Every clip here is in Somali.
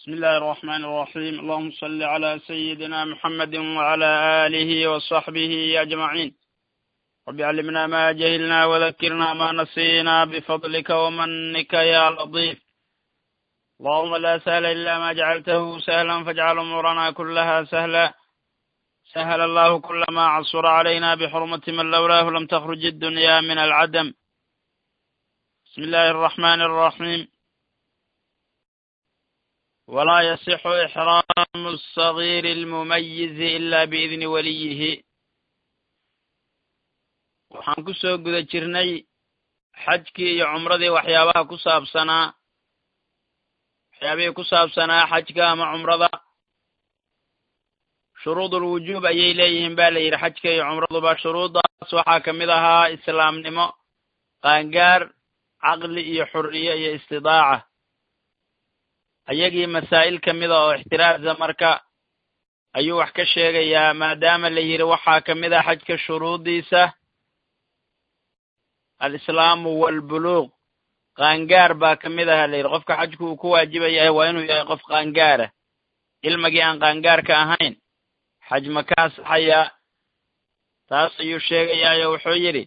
بسم الله الرحمن الرحيم اللهم صل على سيدنا محمد وعلى آله وصحبه أجمعين رب علمنا ما جهلنا وذكرنا ما نسينا بفضلك ومنك يا لطيف اللهم لا سهل إلا ما جعلته سهلا فاجعل أمورنا كلها سهلا سهل الله كل ما عصر علينا بحرمة من لولاه لم تخرج الدنيا من العدم بسم الله الرحمن الرحيم ولا يصح إحرام الصغير المميز إلا بإذن وليه waxaan ku soo guda jirnay xajkii iyo cumradii waxyaabihii ku saabsanaa xajka ama cumrada shuruudul wujuub ayay leeyihiin baa la yidhi xajka iyo cumraduba shuruudaas waxaa ka mid ahaa islaamnimo qaangaar caqli iyo xurriye iyo istidaaca ayagii masaa'il ka mida oo ixtiraaza marka ayuu wax ka sheegayaa maadaama la yidhi waxaa ka mid ah xajka shuruudiisa alislaamu waalbuluuq qaangaar baa ka mid aha la yidhi qofka xajku uu ku waajiba yahay waa inuu yahay qof qaangaara ilmagii aan qaangaarka ahayn xaj ma ka ansaxayaa taas ayuu sheegayaayo wuxuu yidhi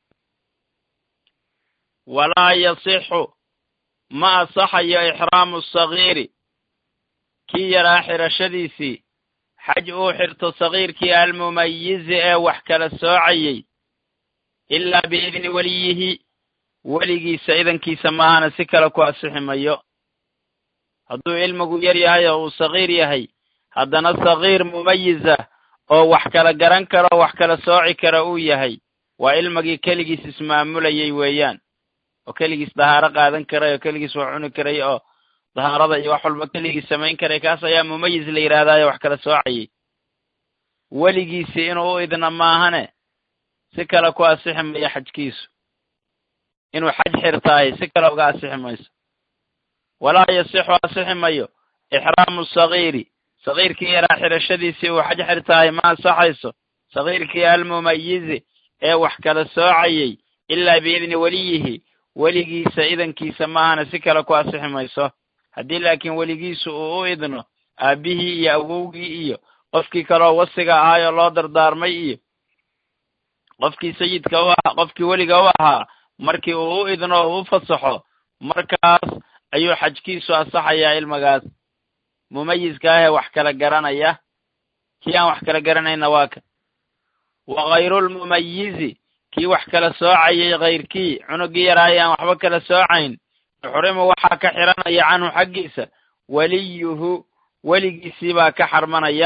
walaa yasixu ma asaxayo ixraamu sagiiri kii yaraa xirashadiisii xaj uu xirto sagiirkii almumayizi ee wax kala soocayay ilaa biidni weliyihi weligiisa idankiisa maahana si kale ku asixi mayo hadduu ilmigu yar yahay oo uu sagiir yahay haddana sagiir mumayiza oo wax kala garan karo wax kala sooci kara uu yahay waa ilmigii keligiis ismaamulayay weeyaan oo keligiis dahaaro qaadan karay oo keligiis wax cuni karay oo dahaarada iyo wax walba keligiis samayn karay kaas ayaa mumayiz la yidhahdaayo wax kala soocayay weligiisi inuu u idna maahane si kale ku asixi mayo xajkiisu inuu xaj xirtahay si kale uga asixi mayso walaa yasixu asixi mayo ixraamu sagiiri sagiirkii yaraa xirashadiisii uu xaj xirtahay ma ansaxayso sagiirkii almumayizi ee wax kala soocayay ilaa biidni weliyihi weligiisa idankiisa maahana si kale ku asixi mayso haddii laakiin weligiisu uu u idno aabbihii iyo awowgii iyo qofkii kaloo wasiga ahaayoo loo dardaarmay iyo qofkii sayidka u ahaa qofkii weliga u ahaa markii uu u idno oo u fasaxo markaas ayuu xajkiisu ansaxayaa ilmagaas mumayiska ah ee wax kala garanaya kii aan wax kala garanayna waa ka wa hayrulmumayizi kii wax kala soocayay kayrkii cunugii yaraay aan waxba kala soocayn yuxrimu waxaa ka xiranaya canhu xaggiisa weliyuhu weligiisii baa ka xarmanaya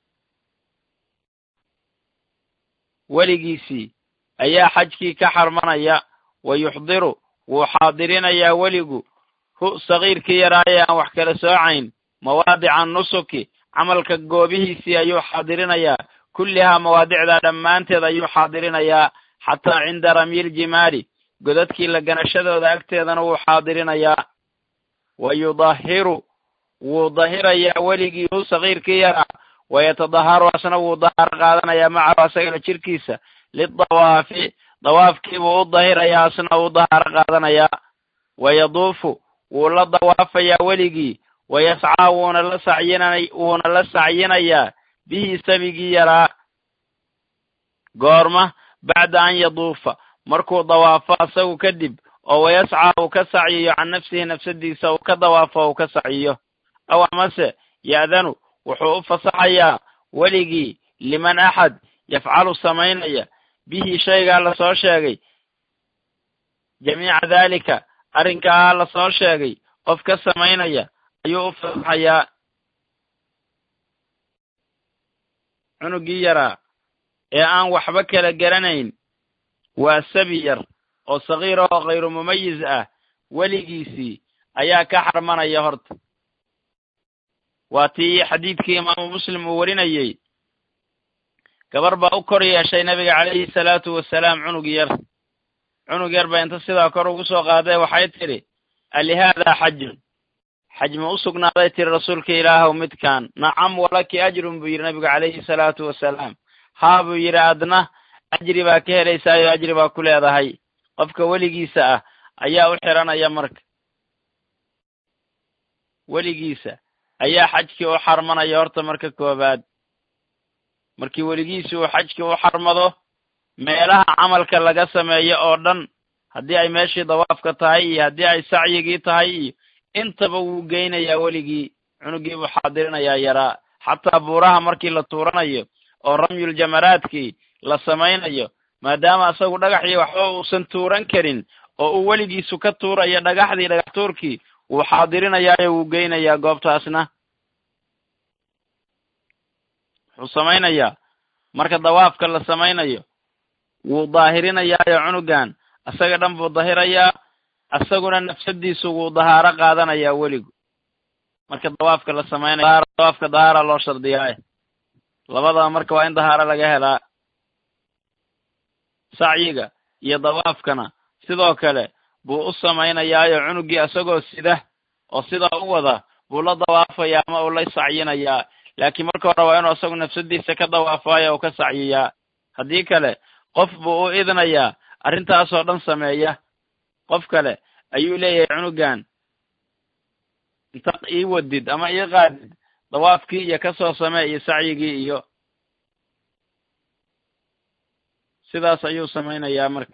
weligiisii ayaa xajkii ka xarmanaya wa yuxdiru wuu xaadirinayaa weligu hu sagiirkii yaraaye aan wax kala soocayn mawaadica nusuki camalka goobihiisii ayuu xaadirinayaa kullihaa mawaadicdaa dhammaanteed ayuu xaadirinayaa xataa cinda ramyil jimaari godadkii la ganashadooda agteedana wuu xaadirinayaa wa yudahiru wuu dahirayaa weligii hu sagiirkii yaraa wayatadaharu asna wuu dahaaro qaadanayaa macahu asagana jirkiisa lidawaafi dawaafkiibuu u dahirayaa asna uu dahaaro qaadanayaa wayaduufu wuu la dawaafayaa weligii wayascaa wuuna la sacyinayaa bihi sabigii yaraa goorma bacda an yaduufa markuu dawaafo asagu kadib oo wayascaa uu ka sacyiyo can nafsihi nafsadiisa uu ka dawaafo uu ka sacyiyo aw amase ya'danu wuxuu u fasaxayaa weligii liman axad yafcalu samaynaya bihi shaygaa la soo sheegay jamiica daalika arrinkaa la soo sheegay qof ka samaynaya ayuu u fasaxayaa cunugii yaraa ee aan waxba kala garanayn waa sabi yar oo sagiir oo khayru mumayiz ah weligiisii ayaa ka xarmanaya horta waa tii xadiidkii imaamu muslim uu warinayey gabar baa u kor yeeshay nabiga calayhi salaatu wasalaam cunug yar ba inta sidaa kor ugu soo qaaday waxay tidhi alihaadaa xajun xaj ma u sugnaaday tiri rasuulka ilaahow midkaan nacam walaki ajrun buu yidhi nabigu calayhi salaatu wasalaam haa buu yidhi adna ajri baa ka helaysaayo ajri baa ku leedahay qofka weligiisa ah ayaa u xiranaya marka weligiisa ayaa xajkii u xarmanaya horta marka koowaad. markii weligiisi uu xajkii u xarmado meelaha camalka laga sameeyo oo dhan, haddii ay meeshii dawaafka tahay iyo haddii ay sacyigii tahay iyo intaba wuu geynayaa weligii. cunugii buu xaadirinayaa yaraa. xataa buuraha markii la tuuranayo oo ramyul jamaraadkii la samaynayo, maadaama asagu dhagaxii waxba uusan tuuran karin oo uu weligiisu ka tuurayo dhagaxdii dhagax tuurkii, wuu xaadirinayaayo wuu geynayaa goobtaasna. wuxuu samaynayaa marka dawaafka la samaynayo wuu daahirinayaayo cunugan asaga dhan buu dahirayaa, asaguna nafsadiisu wuu dahaaro qaadanayaa weligu. marka dawaafka la samaynayo dawaafka dahaara loo shardiyaa. labadaba marka waa in dahaaro laga helaa. sacyiga iyo dawaafkana sidoo kale buu u samaynayaayo cunugii asagoo sida oo sidaa u wada buu la dawaafayaa ama uu la sacyinayaa. laakiin marka hore waa inuu asagu nafsadiisa ka dawaafayo oo ka sacyiyaa. haddii kale qof buu u idnayaa arrintaasoo dhan sameeya. qof kale ayuu leeyahay cunugan inta ii wadid ama ii qaadid dawaafkii iyo kasoo samee iyo sacyigii iyo sidaas ayuu samaynayaa marka.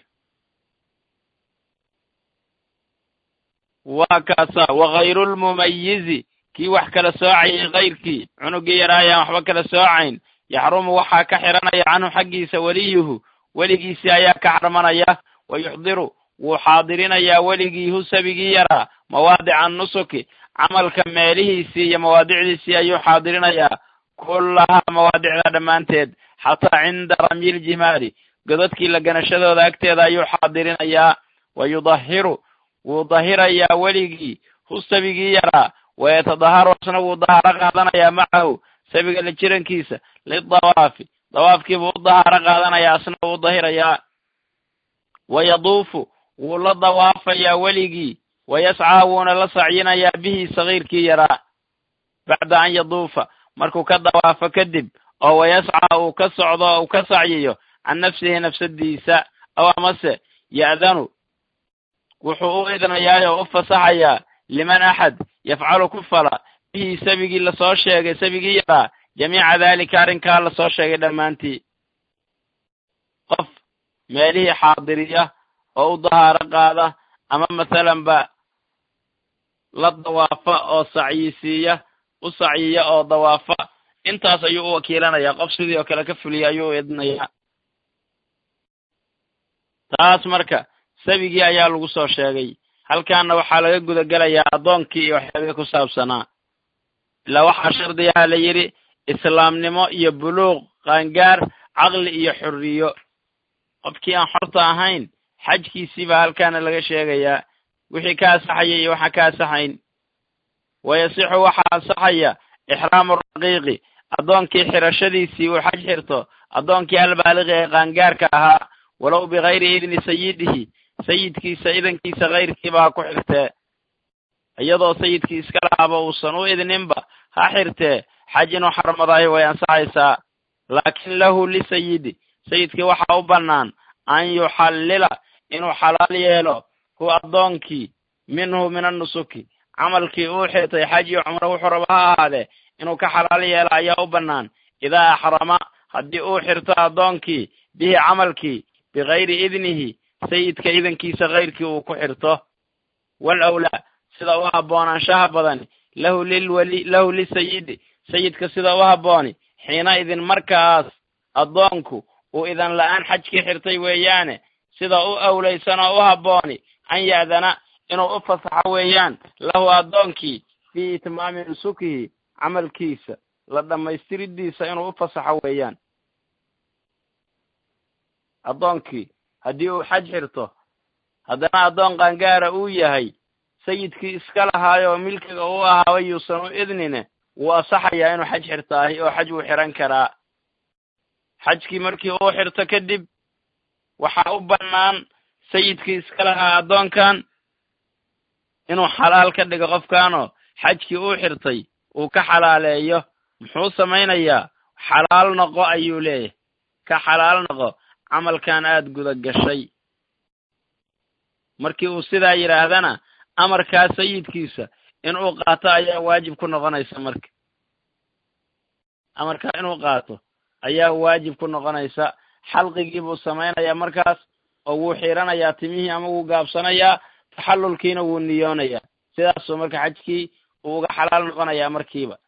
waa kaasa wagayrulmumayizi kii wax kala soocayay kayrkii, cunugii yaraa ayaan waxba kala soocayn, yaxrumu waxaa ka xiranaya canhu xaggiisa weliyuhu, weligiisii ayaa ka xarmanaya. wa yuxdiru wuu xaadirinayaa weligiihu sabigii yaraa mawaadica nusuki, camalka meelihiisii iyo mawaadicdiisii ayuu xaadirinayaa, kullahaa mawaadicda dhammaanteed, xataa cinda ramyil jimaari, godadkii la ganashadooda agteeda ayuu xaadirinayaa. wa yudahiru wuu dahirayaa weligii hu sabigii yaraa, wayatadaharu asna wuu dahaaro qaadanayaa macahu sabiga la jirankiisa lidawaafi, dawaafkiibuu u dahaaro qaadanayaa asna wuu dahirayaa. wayaduufu wuu la dawaafayaa weligii, wayascaa wuuna la sacyinayaa bihi sagiirkii yaraa. bacda an yaduufa markuu ka dawaafo kadib, oo wayascaa uu ka socdo oo uu ka sacyiyo can nafsihi nafsadiisa, aw amase ya'danu wuxuu u idnayaa oo u fasaxayaa liman axad yafcalu ku fala bihi sabigii lasoo sheegay, sabigii yaraa, jamiica daalika arrinkaa lasoo sheegay dhammaantii. qof meelihii xaadiriya oo u dahaaro qaada ama masalan ba la dawaafa oo sacyisiiya, u sacyiya oo dawaafa, intaas ayuu u wakiilanayaa. qof sidii oo kale ka fuliya ayuu u idnayaa. taas marka sabigii ayaa lagu soo sheegay. halkaana waxaa laga gudagelayaa addoonkii iyo waxyaabihii ku saabsanaa. ilaa waxaa shardigaha la yidhi islaamnimo iyo buluuq, qaangaar, caqli iyo xurriyo. qofkii aan xorta ahayn xajkiisii baa halkaana laga sheegayaa, wixii ka asaxaya iyo waxaa ka asaxayn. wayasixu waxaa asaxaya ixraamu raqiiqi, addoonkii xirashadiisii uu xaj xirto, addoonkii albaaliqi ee qaangaarka ahaa, walow bigayri idni sayidihi, sayidkiisa idankiisa kayrkiiba ha ku xirtee. iyadoo sayidkii iska lahaaba uusan u idninba ha xirtee, xaj inuu xarmadaayo way ansaxaysaa. laakin lahu lisayidi, sayidkii waxaa u bannaan an yuxallila inuu xalaal yeelo hu addoonkii minhu min annusuki, camalkii uu xirtay xaj iyo cumro wuxuu raba ha ahaadee inuu ka xalaal yeelo ayaa u bannaan. idaa axrama haddii uu xirto addoonkii bihi camalkii bigayri idnihi, sayidka idankiisa kayrkii uu ku xirto. wal awlaa sida u habboonaanshaha badani lahu lisayidi, sayidka sida u habbooni xiina idin markaas addoonku uu idan la-aan xajkii xirtay weeyaane, sida u awlaysan oo u habbooni an ya'dana inuu u fasaxo weeyaan lahu addoonkii fii itmaami nusukihi, camalkiisa la dhammaystiridiisa inuu u fasaxo weeyaan. addoonkii haddii uu xaj xirto haddana addoon qaangaara uu yahay, sayidkii iska lahaayo oo milkiga u ahaaba yuusan u idnine, wuu asaxayaa inuu xaj xirtaahi oo xaj wuu xiran karaa. xajkii markii uu xirto kadib waxaa u bannaan sayidkii iska lahaa addoonkan inuu xalaal ka dhigo qofkaanoo xajkii uu xirtay uu ka xalaaleeyo. muxuu samaynayaa? xalaal noqo ayuu leeyahay, ka xalaal noqo camalkan aad guda gashay. markii uu sidaa yidhaahdana amarkaa sayidkiisa inuu qaato ayaa waajib ku noqonaysa marka amarka inuu qaato ayaa waajib ku noqonaysa xalqigii buu samaynayaa markaas oo wuu xiiranayaa timihii ama wuu gaabsanayaa taxallulkiina wuu niyoonayaa sidaasuu marka xajkii uu uga xalaal noqonayaa markiiba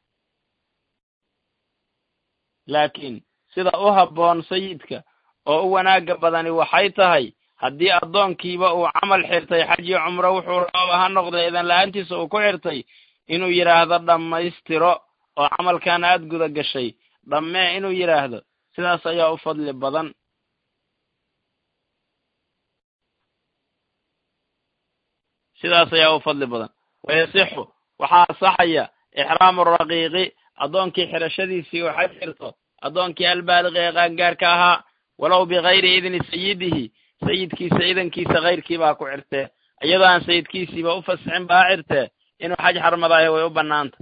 laakiin sida u habboon sayidka oo u wanaagga badani waxay tahay haddii addoonkiiba uu camal xirtay xaj iyo cumro wuxuu raba ha noqday idan la-aantiisa uu ku xirtay inuu yidhaahdo dhammaystiro oo camalkan aad guda gashay dhammee inuu yidhaahdo sidaas ayaa u fadli badan wayasixu waxaa asaxaya ixraamu raqiiqi addoonkii xirashadiisii uu xaj xirto addoonkii albaaliqi ee qaangaarka ahaa walow bigayri idni sayidihi sayidkiisa idankiisa kayrkii baa ku xirtee iyadoo aan sayidkiisiiba u fasixin baa xirtee inuu xaj xarmadaayo way u bannaanta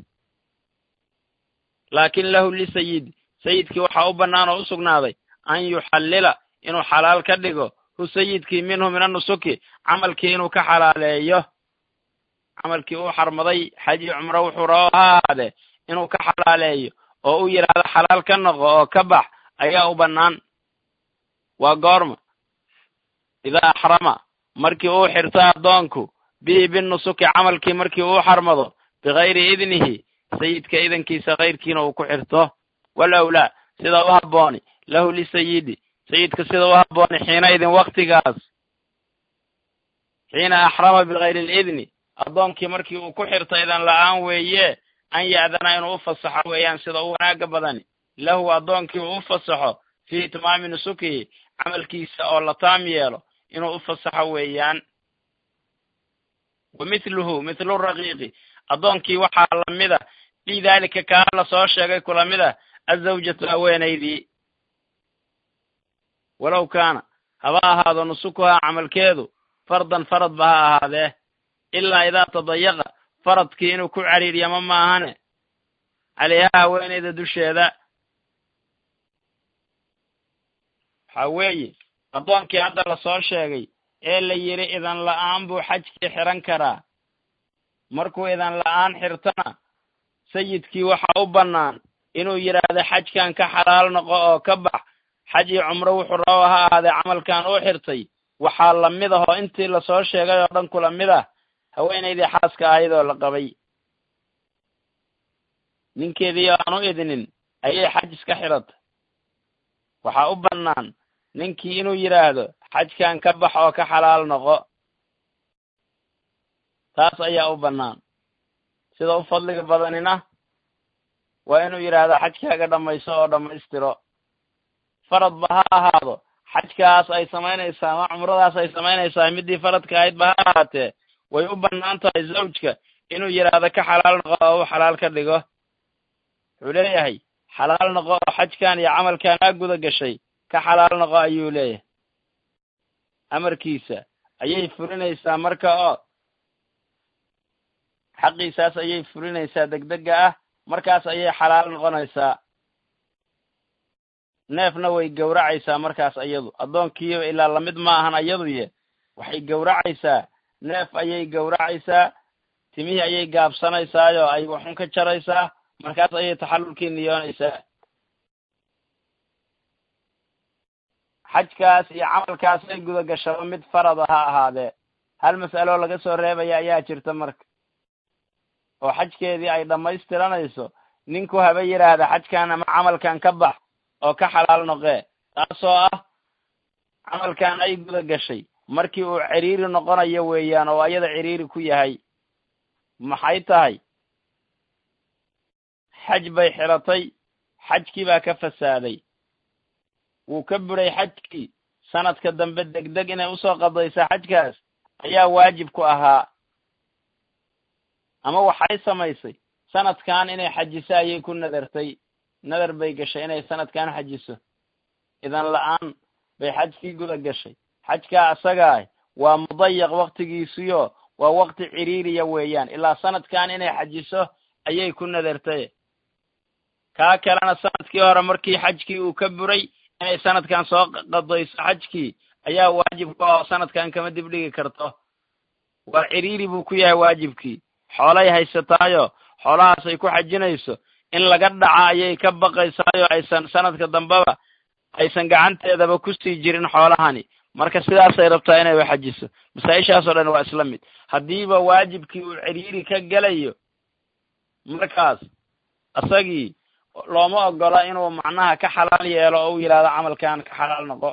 laakin lahu lisayidi sayidkii waxaa u bannaan oo u sugnaaday an yuxallila inuu xalaal ka dhigo hu sayidkii minhu min annusuki camalkii inuu ka xalaaleeyo camalkii uu xarmaday xaj iyo cumro wuxuu rabo ha ahaadee inuu ka xalaaleeyo oo u yidhaahdo xalaal ka noqo oo ka bax ayaa u bannaan waa goorma idaa axrama markii uu xirto addoonku bihi binnusuki camalkii markii uu xarmado bigayri idnihi sayidka idankiisa kayrkiina uu ku xirto walowlaa sida u habbooni lahu lisayidi sayidka sida u habbooni xiina idin waktigaas xiina axrama bigayri lidni addoonkii markii uu ku xirto idan la-aan weeye an ya'dana inuu u fasaxo weeyaan sida u wanaagga badani lahu addoonkii uu u fasaxo fii itmaami nusukihi camalkiisa oo la taam yeelo inuu u fasaxo weeyaan wa mithlu raqiiqi addoonkii waxaa lamida fii daalika kaa la soo sheegay kula mid ah azawjatu haweenaydii walow kaana haba ahaado nusukuhaa camalkeedu fardan faradba ha ahaadee ilaa idaa tadayaqa faradkii inuu ku cariiryamo maahane calayhaa haweenayda dusheeda waxaa weeye addoonkii hadda la soo sheegay ee la yidhi idan la-aan buu xajkii xiran karaa markuu idan la-aan xirtana sayidkii waxaa u bannaan inuu yidhaahdo xajkan ka xalaal noqo oo ka bax xaj iyo cumro wuxuu rabo ha ahaadee camalkan uu xirtay waxaa lamid ah oo intii lasoo sheegay oo dhan kula mid ah haweenaydii xaaska ahayd oo la qabay ninkeedii aan u idnin ayay xaj iska xiratay waxaa u bannaan ninkii inuu yidhaahdo xajkan ka bax oo ka xalaal noqo taas ayaa u bannaan sida u fadliga badanina waa inuu yidhaahdo xajkaaga dhammayso oo dhammaystiro faradba ha ahaado xajkaas ay samaynaysaa ama cumradaas ay samaynaysaa midii faradka ahaydba ha ahaatee way u bannaan tahay zawjka inuu yidhaahdo ka xalaal noqo oo u xalaal ka dhigo wuxuu leeyahay xalaal noqo oo xajkan iyo camalkan aa guda gashay ka xalaal noqo ayuu leeyahay amarkiisa ayay fulinaysaa marka oo xaqiisaas ayay fulinaysaa degdega ah markaas ayay xalaal noqonaysaa neefna way gowracaysaa markaas iyadu addoonkiiba ilaa lamid ma ahan iyaduye waxay gowracaysaa neef ayay gowracaysaa timihii ayay gaabsanaysaayoo ay waxun ka jaraysaa markaas ayay taxallulkii niyoonaysaa xajkaas iyo camalkaas ay guda gashaba mid farada ha ahaadee hal mas'aloo laga soo reebaya ayaa jirta marka oo xajkeedii ay dhammaystiranayso ninku haba yidhaahda xajkan ama camalkan ka bax oo ka xalaal noqee taasoo ah camalkan ay guda gashay markii uu ciriiri noqonayo weeyaan oo ayada ciriiri ku yahay maxay tahay xaj bay xiratay xajkii baa ka fasaaday wuu ka buray xajkii sanadka dambe degdeg inay usoo qadaysa xajkaas ayaa waajib ku ahaa ama waxay samaysay sanadkan inay xajiso ayay ku nadartay nadar bay gashay inay sanadkan xajiso idan la-aan bay xajkii guda gashay xajkaa asagaah waa mudayaq waktigiisuyo waa wakti ciriiriya weeyaan ilaa sanadkan inay xajiso ayay ku nadartay kaa kalena sanadkii hore markii xajkii uu ka buray inay sanadkan soo qadayso xajkii ayaa waajib ku ah oo sanadkan kama dib dhigi karto waa ciriiri buu ku yahay waajibkii xoolay haysataayo xoolahaas ay ku xajinayso in laga dhaca ayay ka baqaysaayo aysan sanadka dambeba aysan gacanteedaba kusii jirin xoolahani marka sidaasay rabtaa inay u xajiso masaa-ishaas oo dhan waa isla mid haddiiba waajibkii uu ciriiri ka gelayo markaas isagii looma ogola inuu macnaha ka xalaal yeelo oo u yidhahdo camalkan ka xalaal noqo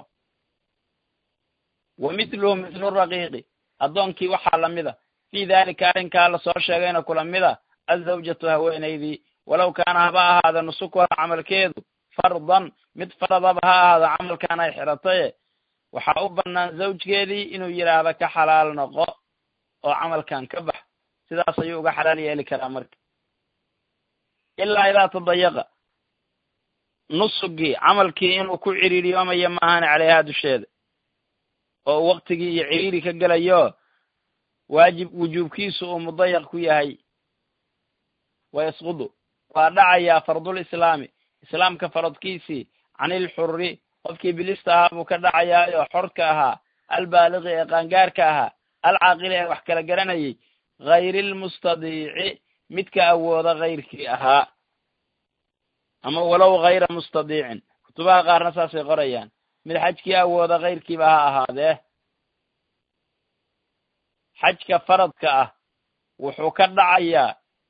wa mithluhu mithlu raqiiqi addoonkii waxaa lamida fii daalika arrinkaa lasoo sheegayna kula mida azawjatu haweenaydii walow kaana haba ahaada nusukuha camalkeedu fardan mid faradaba ha ahaada camalkan ay xirataye waxaa u bannaan zawjkeedii inuu yidhaahdo ka xalaal noqo oo camalkan ka bax sidaas ayuu uga xalaal yeeli karaa marka ilaa idaa tadayaqa nusugii camalkii inuu ku ciriiriyoomayo maahan caleyhaa dusheeda oo waktigii iyo ciriiri ka gelayo wujuubkiisu uu mudayaq ku yahay wayasqudu waa dhacayaa fardul islaami islaamka faradkiisii canilxurri qofkii bilista ahaa buu ka dhacayaayo xorka ahaa albaaliqi ee qaangaarka ahaa alcaaqili ee wax kala garanayay hayrilmustadiici midka awooda hayrkii ahaa ama walow hayra mustadiicin kutubaha qaarna saasay qorayaan mid xajkii awooda hayrkiiba ha ahaadee xajka faradka ah wuxuu ka dhacayaa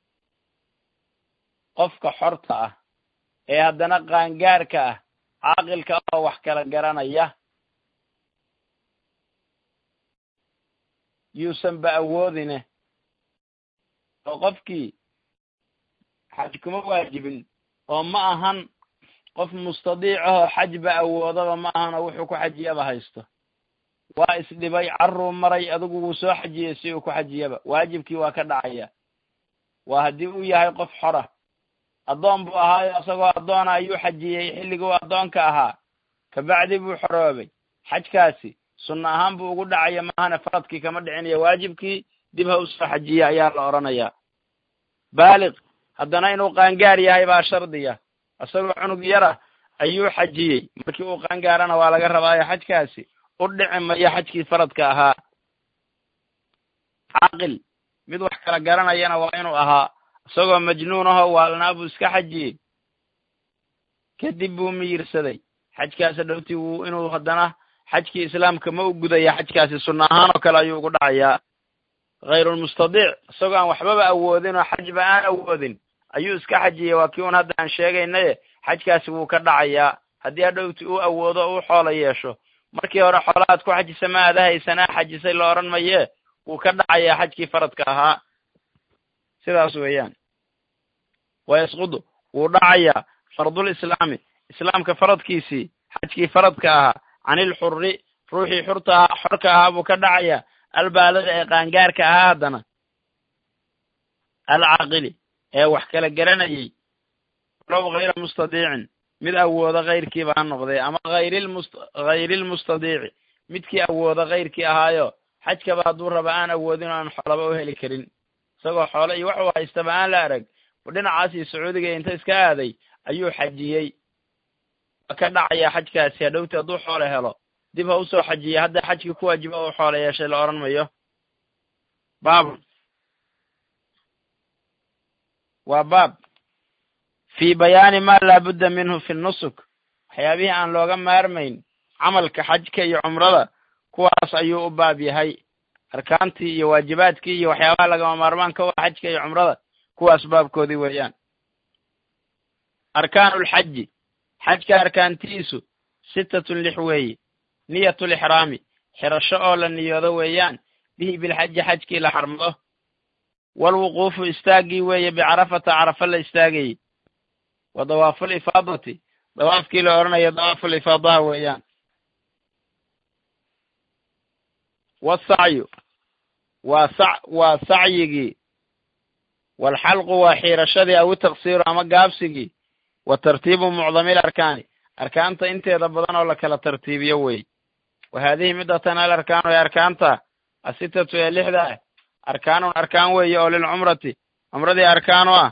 qofka xorta ah ee haddana qaangaarka ah caaqilka oo wax kala garanaya yuusanba awoodine oo qofkii xaj kuma waajibin oo ma ahan qof mustadiic ahoo xajba awoodaba ma ahan oo wuxuu ku xajiyaba haysto waa isdhibay carruu maray adigu wuu soo xajiyey si uu ku xajiyaba waajibkii waa ka dhacaya waa haddii uu yahay qof xora addoon buu ahaayo isagoo addoona ayuu xajiyey xilliguu addoonka ahaa kabacdi buu xoroobay xajkaasi sunna ahaan buu ugu dhacaya maahane faradkii kama dhicinayo waajibkii dib ha u soo xajiya ayaa la odhanayaa baaliq haddana inuu qaangaar yahay baa shardiya isagoo cunug yara ayuu xajiyey markii uu qaangaarana waa laga rabaayo xajkaasi u dhici mayo xajkii faradka ahaa caaqil mid wax kala garanayana waa inuu ahaa isagoo majnuun ahoo waalnaa buu iska xajiyey kadib buu miyirsaday xajkaasi dhowtii inuu haddana xajkii islaamka ma u gudaya xajkaasi sunna ahaan oo kale ayuu ugu dhacayaa hayrulmustadiic isagoo aan waxbaba awoodin oo xajba aan awoodin ayuu iska xajiyey waa kii un hadda aan sheegaynaye xajkaasi wuu ka dhacayaa haddii hadhowti uu awoodo o u xoola yeesho markii hore xoolahaad ku xajisa ma aada haysanaa xajisay la odhan maye wuu ka dhacayaa xajkii faradka ahaa sidaas weeyaan wayasqudu wuu dhacayaa fardul islaami islaamka faradkiisii xajkii faradka ahaa canilxurri ruuxii xorka ahaa buu ka dhacayaa albaaliga ee qaangaarka ahaa haddana alcaaqili ee wax kala garanayay walow hayra mustadiicin mid awooda hayrkiiba ha noqdee ama hayrilmustadiici midkii awooda hayrkii ahaayo xajkaba hadduu raba aan awoodin oo aan xoolaba u heli karin isagoo xoole iyo waxuu haystaba aan la arag dhinacaasii sacuudiga inta iska aaday ayuu xajiyey waa ka dhacayaa xajkaasi hadhowti hadduu xoole helo dib ha usoo xajiyey hadda xajkii ku waajiba uu xoole yeeshay la odhan mayo baabun waa baab fii bayaani maa laabudda minhu fi nusuk waxyaabihii aan looga maarmayn camalka xajka iyo cumrada kuwaas ayuu u baab yahay arkaantii iyo waajibaadkii iyo waxyaabaha lagama maarmaanka u ah xajka iyo cumrada kuwaas baabkoodii weeyaan arkaanulxaji xajka arkaantiisu 6 weeye niyatulixraami xirasho oo la niyoodo weeyaan bihi bilxaji xajkii la xarmado walwuquufu istaaggii weeye bicarafata carafa la istaagayey wa dawaafulifaadati dawaafkii la odhanayo dawaafulifaadaha weeyaan wasacyu waa sacyigii waalxalqu waa xiirashadii aw itaqsiiru ama gaabsigii wa tartiibu mucdamil arkaani arkaanta inteeda badan oo la kala tartiibiyo wey wa haadihi midatan al arkaanu ee arkaanta 6 ee 6 ah arkaanun arkaan weeye oo lilcumrati cumradii arkaan u ah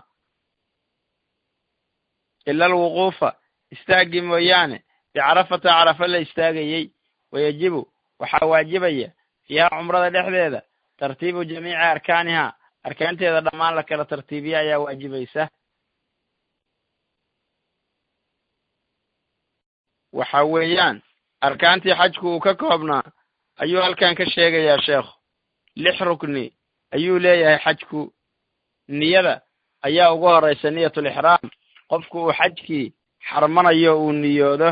ila alwuquufa istaaggii mooyaane bicarafata carafa la istaagayey wayajibu waxaa waajibaya fiiha cumrada dhexdeeda tartiibu jamiici arkaaniha arkaanteeda dhammaan la kala tartiibiya ayaa waajibaysa. waxa weeyaan arkaantii xajku uu ka koobnaa ayuu halkan ka sheegayaa sheekhu. 6 rukni ayuu leeyahay xajku. niyada ayaa ugu horaysa niyatul ixraam, qofku uu xajkii xarmanayo uu niyoodo.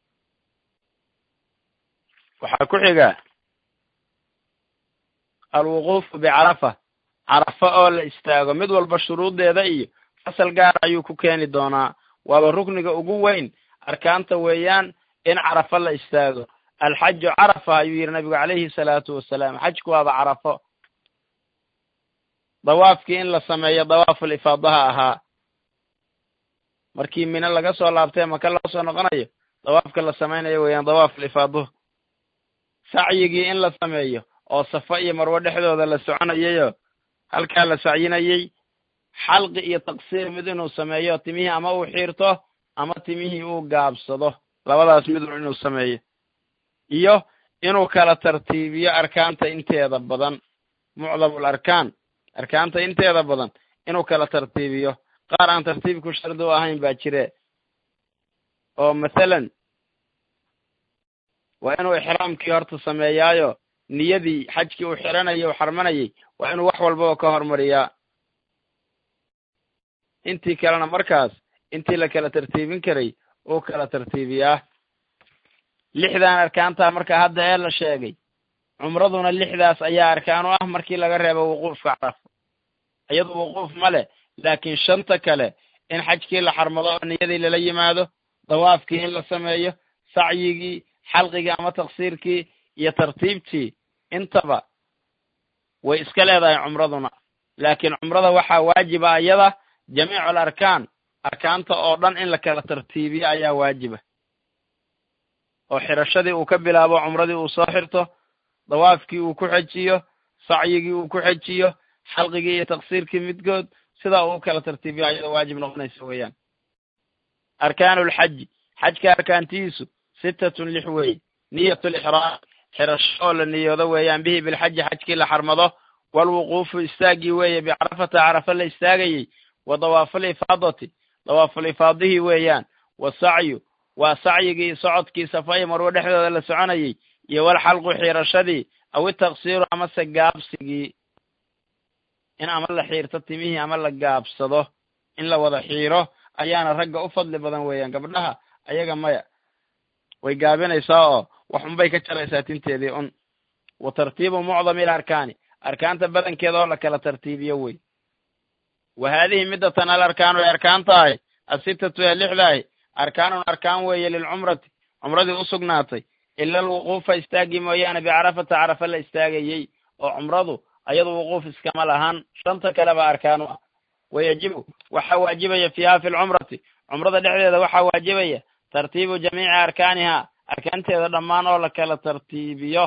waxaa ku xiga alwuquufu bicarafa, carafa oo la istaago. mid walba shuruuddeeda iyo fasal gaar ayuu ku keeni doonaa. waaba rukniga ugu weyn arkaanta weeyaan in carafa la istaago. alxaju carafa ayuu yidhi nabigu calayhi salaatu wasalaam. xajku waaba carafo. dawaafkii in la sameeyo dawaaful ifaadaha ahaa, markii mino laga soo laabtay maka loo soo noqonayo dawaafka la samaynayo weeyaan dawaaful ifaaduhu. sacyigii in la sameeyo oo safa iyo marwo dhexdooda la soconayayo halkaa la sacyinayey. xalqi iyo taqsiir mid inuu sameeyo, timihii ama uu xiirto ama timihii uu gaabsado, labadaas mid inuu sameeyo. iyo inuu kala tartiibiyo arkaanta inteeda badan, mucdamul arkaan, arkaanta inteeda badan inuu kala tartiibiyo. qaar aan tartiibku shardi u ahayn baa jire, oo mathalan waa inuu ixraamkii horta sameeyaayo niyadii xajkii uu xiranayay uu xarmanayay waa inuu wax walbaba ka hormariyaa. intii kalena markaas intii la kala tartiibin karay uu kala tartiibiyaa. 6dan arkaantaa marka hadda ee la sheegay, cumraduna 6daas ayaa arkaan u ah markii laga reebo wuquufka carafo. iyadu wuquuf ma leh, laakiin 5ta kale in xajkii la xarmado oo niyadii lala yimaado, dawaafkii in la sameeyo, sacyigii, xalqigii ama taqsiirkii iyo tartiibtii, intaba way iska leedahay cumraduna. laakiin cumrada waxaa waajiba iyada jamiicul arkaan, arkaanta oo dhan in la kala tartiibiyo ayaa waajiba. oo xirashadii uu ka bilaabo cumradii uu soo xirto, dawaafkii uu ku xejiyo, sacyigii uu ku xejiyo, xalqigii iyo taqsiirkii midkood sidaa uu kala tartiibiyo ayada waajib noqonaysa weeyaan. arkaanulxaji, xajka arkaantiisu 6 weeye. niyatul ixraam, xirasho oo la niyoodo weeyaan, bihi bilxaji xajkii la xarmado. walwuquufu istaagii weeye, bicarafata carafa la istaagayey. wa dawaaful ifaadati, dawaaful ifaadihii weeyaan. wasacyu, waa sacyigii socodkii safa iyo marwo dhexdooda la soconayey. iyo walxalqu xiirashadii, aw itaqsiiru amase gaabsigii, in ama la xiirto timihii ama la gaabsado. in la wada xiiro ayaana ragga u fadli badan weeyaan. gabdhaha ayaga maya, way gaabinaysaa oo wax unbay ka jaraysaa tinteedii un. wa tartiibu mucdami ilarkaani, arkaanta badankeeda oo la kala tartiibiyo wey. wa haadihi midatan alarkaanu ay arkaan tahay, 6 ee 6 arkaanun arkaan weeye lilcumrati, cumradii u sugnaatay. ila alwuquufa istaagii mooyaane bicarafata carafa la istaagayey. oo cumradu ayadu wuquuf iskama lahan, 5ta kaleba arkaan u ah. wayajibu, waxaa waajibaya fiiha fi lcumrati, cumrada dhexdeeda waxaa waajibaya tartiibu jamiici arkaaniha, arkaanteeda dhammaan oo la kala tartiibiyo.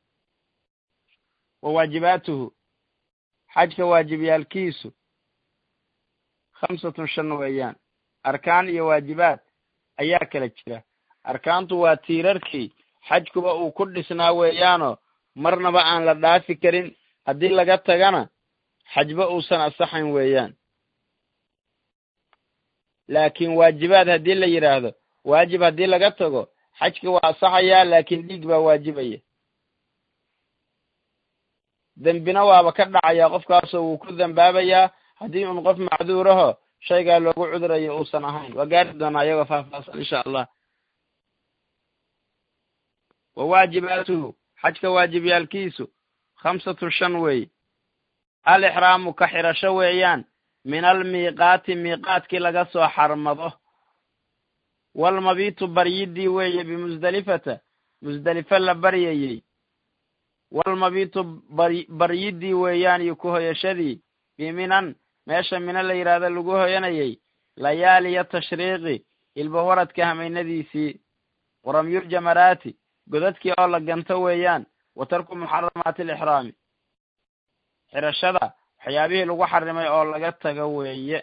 wa waajibaatuhu, xajka waajibyaalkiisu 5 weeyaan. arkaan iyo waajibaad ayaa kala jira. arkaantu waa tiirarkii xajkuba uu ku dhisnaa weeyaanoo marnaba aan la dhaafi karin, haddii laga tagana xajba uusan asaxayn weeyaan. laakiin waajibaad haddii la yidhaahdo, waajib haddii laga tago xajki waa asaxayaa, laakiin dhiig baa waajibaya. dembina waaba ka dhacayaa qofkaasoo wuu ku dembaabayaa haddii un qof macduuraho shaygaa loogu cudurayo uusan ahayn. waa gaari doonaa iyagoo faahfaahsan insha allah. wa waajibaatuhu, xajka waajibyaalkiisu 5 weeye. alixraamu ka xirasho weeyaan, min almiiqaati miiqaadkii laga soo xarmado. walmabiitu baryidii weeye, bimusdelifata musdelife la baryayey. walmabiitu baryidii weeyaan iyo ku hoyashadii, biminan meesha mina la yidhaahdo lagu hoyanayey. layaaliya tashriiqi, ilbawaradka hamaynadiisii. waramyuljamaraati, godadkii oo la ganto weeyaan. wa tarku muxaramaati alixraami, xirashada waxyaabihii lagu xarimay oo laga tago weeye.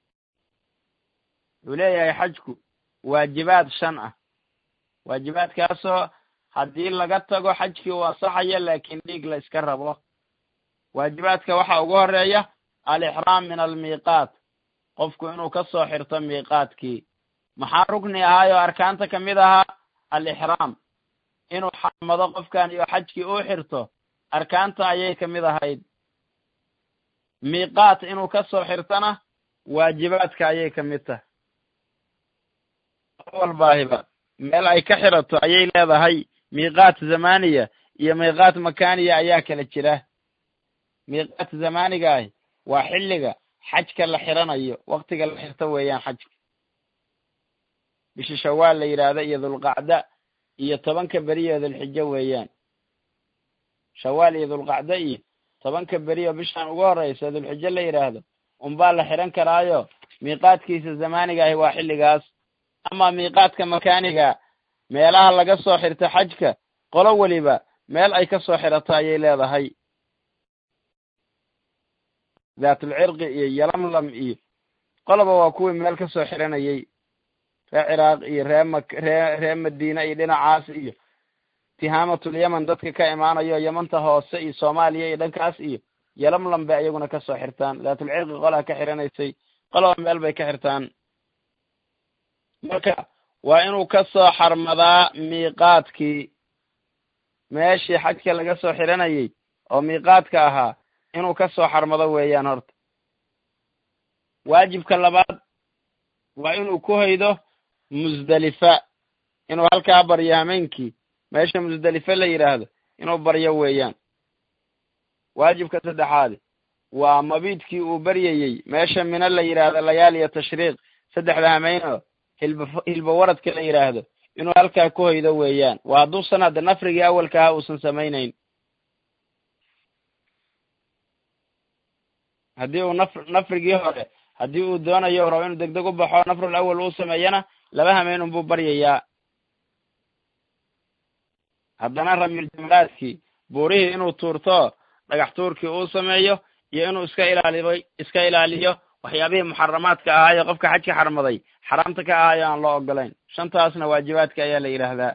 wuxuu leeyahay xajku waajibaad 5 ah. waajibaadkaasoo haddii laga tago xajkii uu asaxaya, laakiin dhiig la iska rabo. waajibaadka waxaa ugu horeeya alixraam min almiiqaat qofku inuu ka soo xirto miiqaadkii maxaa rugni ahaayoo arkaanta ka mid ahaa alixraam inuu xarmado qofkan iyo xajkii uu xirto arkaanta ayay ka mid ahayd miiqaat inuu ka soo xirtona waajibaadka ayay ka mid tahay walbaahiba meel ay ka xirato ayay leedahay miiqaat zamaniya iyo miiqaat makaniya ayaa kala jira miiqaat zamaniga ahi waa xilliga xajka la xiranayo waktiga la xirto weeyaan xajka bishi shawaal la yidhaahda iyo dhulqacda iyo 10 beriyo dhulxija weeyaan shawaal iyo dhulqacda iyo 10 beriyo bishaan ugu horeysa dhulxija la yidhaahdo unbaa la xiran karaayo miiqaadkiisa zamaniga ahi waa xilligaas ama miiqaadka makaniga meelaha laga soo xirto xajka qolo weliba meel ay ka soo xirato ayay leedahay daatulcirqi iyo yalamlam iyo qoloba waa kuwii meel ka soo xiranayay ree ciraaq iyo ree madiina iyo dhinacaas iyo tihaamatul yeman dadka ka imaanayo yamanta hoose iyo soomaaliya iyo dhankaas iyo yalamlam bay iyaguna ka soo xirtaan daatulcirqi qolaha ka xiranaysay qoloba meel bay ka xirtaan marka waa inuu ka soo xarmadaa miiqaadkii meeshii xajka laga soo xiranayay oo miiqaadka ahaa inuu ka soo xarmado weeyaan horta waajibka labaad waa inuu ku haydo musdelifa inuu halkaa baryo hameenkii meesha musdelife la yidhaahdo inuu baryo weeyaan waajibka saddexaadi waa mabiidkii uu baryayey meesha mina la yidhaahdo layaaliya tashriiq 3 hameenoo hilba waradka la yidhaahdo inuu halkaa ku haydo weeyaan waa hadduusan hadda nafrigii awalka ahaa uusan samaynayn haddii uu nafrigii hore haddii uu doonayo rabo inuu degdeg u baxo nafrul awal uu sameeyana 2 hameen unbuu baryayaa haddana ramyul jamraadkii buurihii inuu tuurto dhagax tuurkii uu sameeyo iyo inuu iska ilaaliyo waxyaabihii muxaramaadka ahaayo qofka xajka xarmaday xaraamta ka ahaayo aan loo ogolayn 5taasna waajibaadka ayaa la yidhaahdaa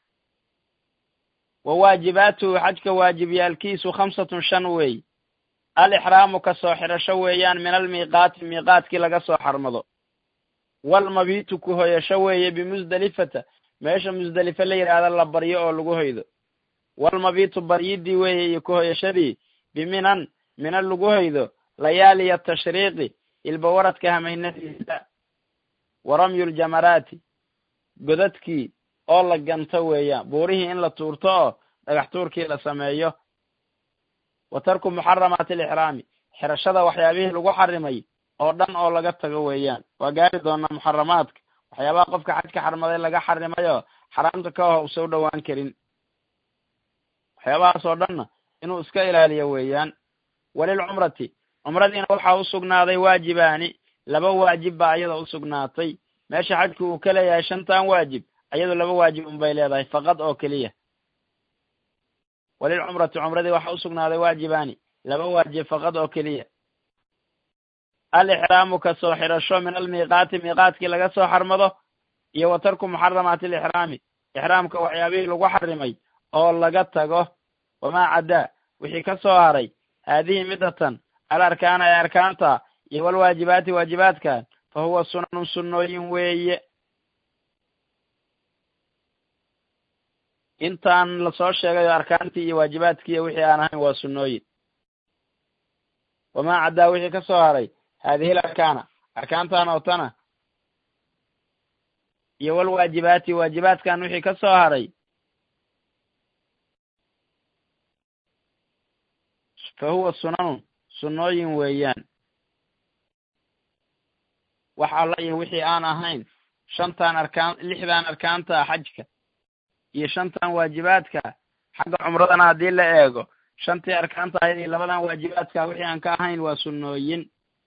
wa waajibaatuhu xajka waajibyaalkiisu 5 weey alixraamu ka soo xirasho weeyaan min almiiqaati miiqaadkii laga soo xarmado walmabiitu ku hoyasho weeye bimusdelifata meesha musdelife la yidhaahda la baryo oo lagu hoydo walmabiitu baryidii weeye iyo ku hoyashadii biminan mina lagu hoydo layaaliya tashriiqi ilbawaradka hamaynadiisa wa ramyuljamaraati godadkii oo la ganto weeyaan buurihii in la tuurto oo dhagax tuurkii la sameeyo wa tarku muxaramaati alixraami xirashada waxyaabihii lagu xarimay oo dhan oo laga tago weeyaan waa gaari doonaa muxaramaadka waxyaabaha qofka xajka xarmaday laga xarimayoo xaraamta ka ho usa u dhowaan karin waxyaabahaas oo dhanna inuu iska ilaaliyo weeyaan walilcumrati cumradiina waxaa usugnaaday waajibaani 2 waajib baa iyada usugnaatay meesha xajku uu ka leeyahay 5 waajib ayadu 2 waajib unbay leedahay faqad oo keliya walilcumrati cumradii waxaa usugnaaday waajibaani 2 waajib faqad oo keliya alixraamu ka soo xirasho min almiiqaati miiqaadkii laga soo xarmado iyo wa tarku muxaramaati alixraami ixraamka waxyaabihii lagu xarimay oo laga tago wamaa caddaa wixii ka soo haray haadihi midatan alarkaana ee arkaanta iyo walwaajibaati waajibaadkan fa huwa sunanun sunnooyin weeye intaan lasoo sheegayo arkaantii iyo waajibaadkiiyo wixii aan ahayn waa sunnooyin wamaa caddaa wixii ka soo haray haadihi larkaana arkaantan oo tana iyo walwaajibaati waajibaadkan wixii ka soo haray fa huwa sunanun sunnooyin weeyaan wax alla iyo wixii aan ahayn 6dan arkaanta xajka iyo 5tan waajibaadka xagga cumradana haddii la eego 5tii arkaanta ahayd iyo 2dan waajibaadka wixii aan ka ahayn waa sunnooyin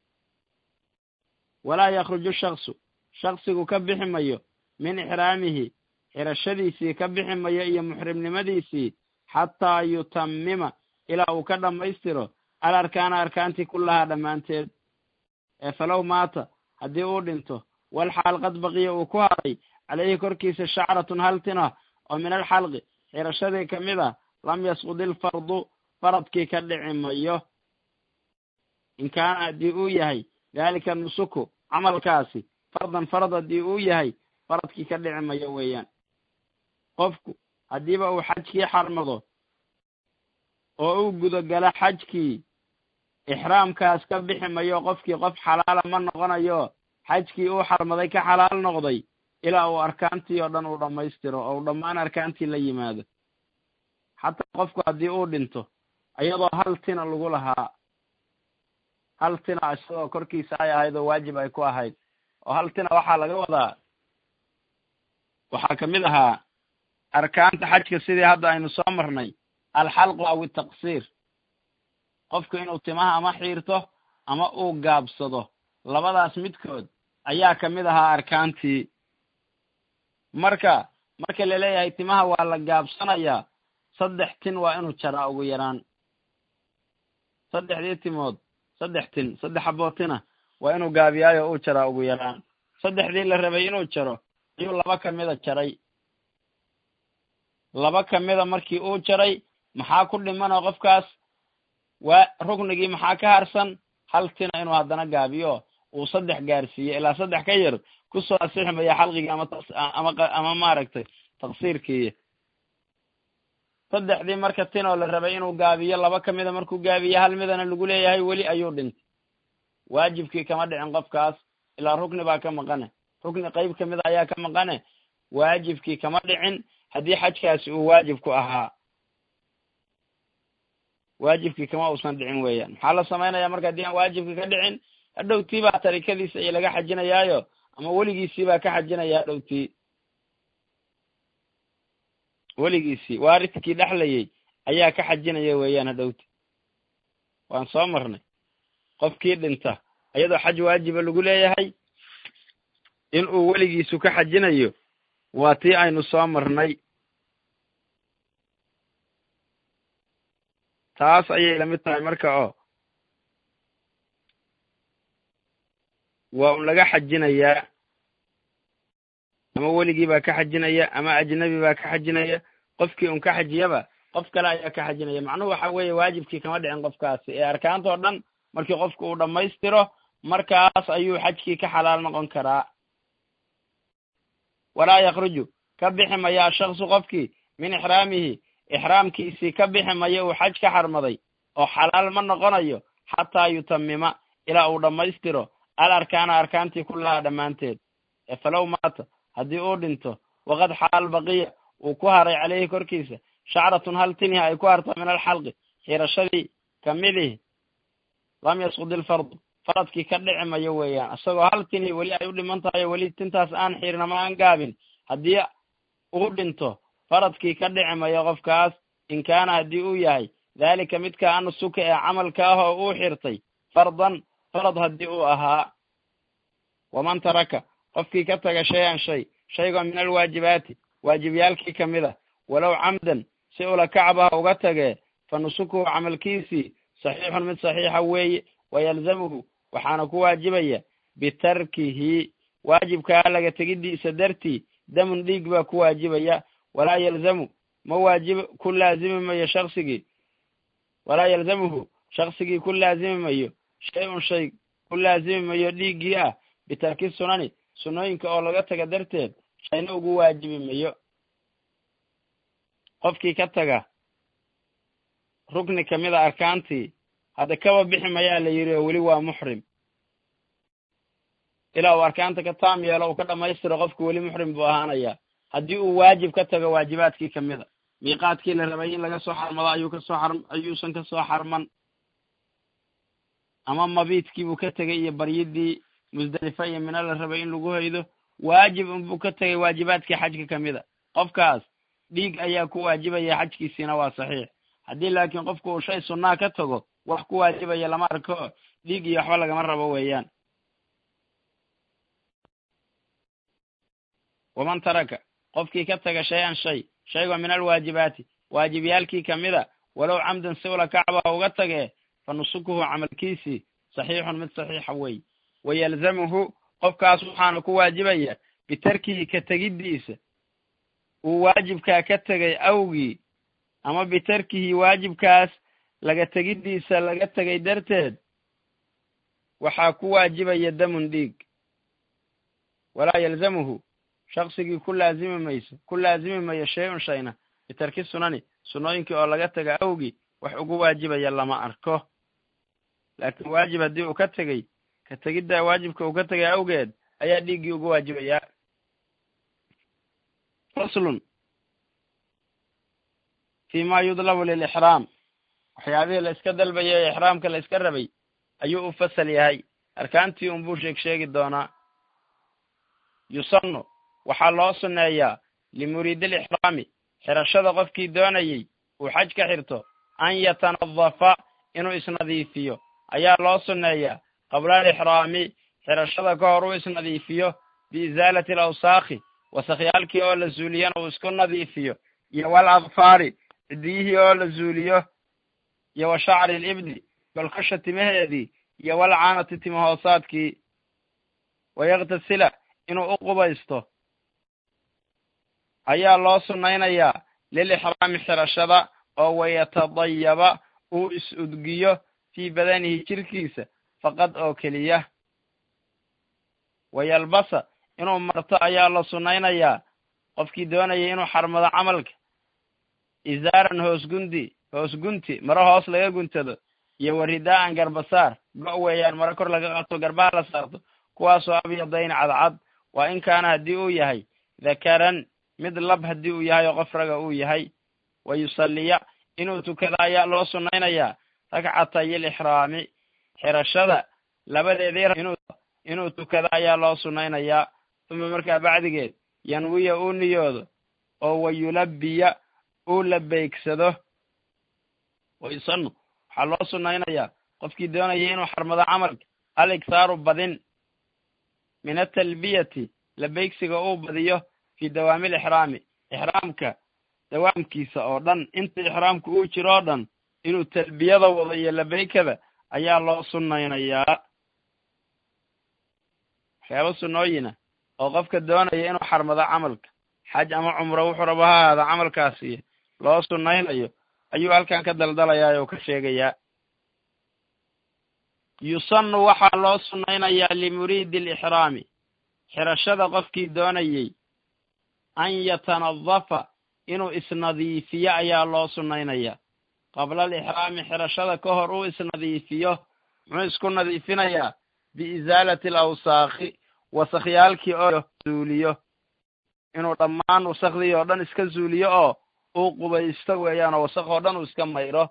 walaa yakhruju shaksigu ka bixi mayo min ixraamihi xirashadiisii ka bixi mayo iyo muxrimnimadiisii xataa yutamima ilaa uu ka dhammaystiro alarkaana arkaantii kullahaa dhammaanteed ee falow maata haddii uu dhinto walxaal qad baqiya uu ku haray calayhi korkiisa shacratun hal tina oo min alxalqi xirashadii kamid a lam yasqud ilfardu faradkii ka dhici mayo in kaana haddii uu yahay daalika nusuku camalkaasi fardan farad haddii uu yahay faradkii ka dhici mayo weeyaan. qofku haddiiba uu xajkii xarmado oo uu gudogala xajkii ixraamkaas ka bixi mayo, qofkii qof xalaala ma noqonayo, xajkii uu xarmaday ka xalaal noqday ilaa uu arkaantii oo dhan uu dhammaystiro oo uu dhammaan arkaantii la yimaado. xataa qofku haddii uu dhinto iyadoo hal tina lagu lahaa, hal tina isagoo korkiisa ay ahayd oo waajib ay ku ahayd, oo hal tina waxaa laga wadaa waxaa ka mid ahaa arkaanta xajka sidii hadda aynu soo marnay alxalqu aw itaqsiir, qofku inuu timaha ama xiirto ama uu gaabsado, labadaas midkood ayaa ka mid ahaa arkaantii. marka laleeyahay timaha waa la gaabsanayaa, 3 tin waa inuu jaraa ugu yaraan. 3 timood 3 tin 3 xabootina waa inuu gaabiyaayo uu jaraa ugu yaraan. 3 la rabay inuu jaro ayuu 2 ka mida jaray. 2 ka mida markii uu jaray maxaa ku dhimana qofkaas? waa ruknigii maxaa ka harsan? hal tina inuu haddana gaabiyo uu 3 gaarsiiyo, ilaa 3 ka yar kusoo asixi maya xalqigii ama maaragtay taqsiirkii. 3 marka tin oo la rabay inuu gaabiyo 2 ka mida markuu gaabiyo, hal midana lagu leeyahay weli ayuu dhintay. waajibkii kama dhicin qofkaas, ilaa rukni baa ka maqane, rukni qayb ka mida ayaa ka maqane, waajibkii kama dhicin haddii xajkaasi uu waajib ku ahaa. waajibkii kama uusan dhicin weeyaan. maxaa la samaynayaa marka haddii aan waajibkii ka dhicin? hadhowtii baa tarikadiisa iyo laga xajinayaayo, ama weligiisii baa ka xajinaya. hadhowtii weligiisii waaridkii dhexlayay ayaa ka xajinaya weeyaan. hadhowti waan soo marnay qofkii dhinta iyadoo xaj waajiba lagu leeyahay in uu weligiisu ka xajinayo, waa tii aynu soo marnay. taas ayay lamid tahay marka oo waa un laga xajinayaa, ama weligii baa ka xajinaya ama ajnabi baa ka xajinaya. qofkii un ka xajiyaba qof kale ayaa ka xajinaya. macnuhu waxa weeye waajibkii kama dhicin qofkaasi, ee arkaantoo dhan markii qofku uu dhammaystiro markaas ayuu xajkii ka xalaal noqon karaa. walaa yakruju ka bixi maya ashaksu qofkii min ixraamihi ixraamkiisii ka bixi maya, uu xaj ka xarmaday oo xalaal ma noqonayo xataa yutamima ilaa uu dhammaystiro al arkaana arkaantii kullahaa dhammaanteed. falow maata haddii uu dhinto waqad xaal baqiya uu ku haray caleyhi korkiisa shacratun hal tinihi ay ku harto min alxalqi xiirashadii kamidihi, lam yasqud ilfardu faradkii ka dhici mayo weeyaan. isagoo hal tinihi weli ay u dhiman tahay, weli tintaas aan xiirin ama aan gaabin, haddii uu dhinto faradkii ka dhici mayo qofkaas. in kaana haddii uu yahay daalika midka anusuka ee camalka ah oo uu xirtay fardan farad haddii uu ahaa. waman taraka qofkii ka taga shay-an shaygoo min alwaajibaati waajibyaalkii ka mid a, walow camdan si ula kacbaha uga tagee, fa nusukuhu camalkiisii saxiixun mid saxiixa weeye. wayalzamuhu waxaana ku waajibaya bitarkihi waajibkaa laga tegidiisa dartii damun dhiig baa ku waajibaya. walaa yalzamu ma waajib ku laazimi mayo walaa yalzamuhu shaksigii ku laazimi mayo shay-un shay ku laazimi mayo dhiiggii ah bitarki sunani sunnooyinka oo laga taga darteed shayna ugu waajibi mayo. qofkii ka taga rukni kamida arkaantii hadda kaba bixi mayaa la yidhi oo weli waa muxrim, ilaa uu arkaanta ka taam yeelo uu ka dhammaystiro qofku weli muxrim buu ahaanayaa. haddii uu waajib ka tago waajibaadkii kamida, miiqaadkii la rabay in laga soo xarmado ayuusan ka soo xarman, ama mabiidkii buu ka tegay iyo baryidii musdalifa iyo mina la rabay in lagu haydo, waajib unbuu ka tegay waajibaadkii xajka kamida, qofkaas dhiig ayaa ku waajibaya, xajkiisiina waa saxiix. haddii laakiin qofku uu shay sunnaa ka tago wax ku waajibaya lama arko, dhiig iyo waxba lagama rabo weeyaan. waman taraka qofkii ka taga shay-an shaygoo min alwaajibaati waajibyaalkii kamida, walow camdan si ula kacbaha uga tagee, fa nusukuhu camalkiisii saxiixun mid saxiixa wey. wayalzamuhu qofkaas waxaana ku waajibaya bitarkihi ka tegiddiisa uu waajibkaa ka tegay awgii, ama bitarkihi waajibkaas laga tegiddiisa laga tegay darteed waxaa ku waajibaya damun dhiig walaa yalzamuhu shaqsigii ku laazimi mayo shay-un shayna bitarki sunani sunnooyinkii oo laga taga awgii wax ugu waajibaya lama arko laakiin waajib haddii uu ka tegey ka tegiddaa waajibka uu ka tegay awgeed ayaa dhiiggii ugu waajibayaa. faslun fii ma yudlabu lilixraam waxyaabihii la iska dalbaya ee ixraamka la iska rabay ayuu u fasal yahay. arkaantii unbuu sheegi doonaa. yusannu waxaa loo sunneeyaa limuriidilixraami xirashada qofkii doonayey uu xaj ka xirto an yatanadafa inuu isnadiifiyo ayaa loo sunneeyaa qabla alixraami xirashada ka hor uu isnadiifiyo biizaalati alawsaakhi wasakhyaalkii oo la zuuliyana uu isku nadiifiyo iyo wal adfaari cidiyihii oo la zuuliyo iyo wa shacri libdi golkasha timaheedii iyo wal caanati timahoosaadkii wayaktasila inuu u qubaysto ayaa loo sunnaynayaa lilixraami xirashada oo wayatadayaba uu is-udgiyo fii badanihi jirkiisa faqad oo keliya wayalbasa inuu marto ayaa la sunnaynayaa qofkii doonayay inuu xarmado camalka izaaran hoosgunti maro hoos laga guntado iyo waridaa'an garbasaar go' weeyaan maro kor laga qato garbaha la saarto kuwaasoo abyadayn cadcad waa in kaana haddii uu yahay dakaran mid lab haddii uu yahay oo qof raga uu yahay wa yusalliya inuu tukado ayaa loo sunnaynayaa ragcatay ilixraami xirashada labadeedii inuu tukado ayaa loo sunnaynayaa uma markaa bacdigeed yanwiya uu niyoodo oo wayulabbiya uu labeygsado wayusannu waxaa loo sunnaynayaa qofkii doonayay inuu xarmado camalka al iktaaru badin min atalbiyati labeygsiga uu badiyo fii dawaami alixraami ixraamka dawaamkiisa oo dhan inta ixraamka uu jiro oo dhan inuu talbiyada wado iyo labeykada ayaa loo sunnaynayaa. waxyaaba sunnooyina oo qofka doonaya inuu xarmado camalka xaj ama cumro wuxuu rabo ha ahaada camalkaasi loo sunnaynayo ayuu halkan ka daldalayaa oo ka sheegayaa. yusannu waxaa loo sunnaynayaa limuriidi alixraami xirashada qofkii doonayey an yatanadafa inuu isnadiifiyo ayaa loo sunnaynayaa qabla alixraami xirashada ka hor uu isnadiifiyo muxuu isku nadiifinayaa biizaalati alawsaakhi wasakhyaalkii oo zuuliyo inuu dhammaan wasakhdii oo dhan iska zuuliyo oo uu qubaysto weeyaan oo wasakh oo dhan uu iska mayro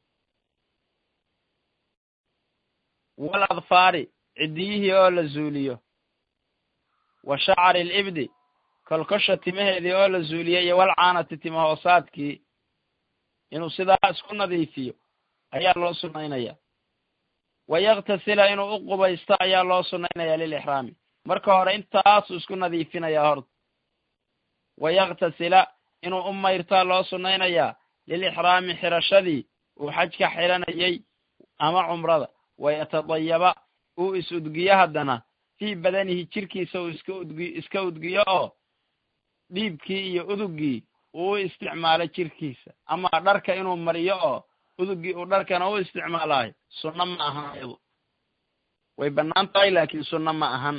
wal adfaari cidiyihii oo la zuuliyo wa shacri libdi kolkosha timaheedii oo la zuuliyo iyo wal caanati timahoosaadkii inuu sidaa isku nadiifiyo ayaa loo sunnaynayaa wayaktasila inuu u qubaysto ayaa loo sunnaynayaa lilixraami marka hore intaasuu isku nadiifinayaa horta wayaktasila inuu u mayrtaa loo sunnaynayaa lilixraami xirashadii uu xajka xiranayay ama cumrada wayatadayaba uu is-udgiyo haddana fii badanihi jirkiisa uu iska udgiyo oo dhiibkii iyo uduggii uu u isticmaalo jirkiisa ama dharka inuu mariyo oo uduggii uu dharkana u isticmaalayo sunno ma ahan ayadu way bannaan tahay laakiin sunno ma ahan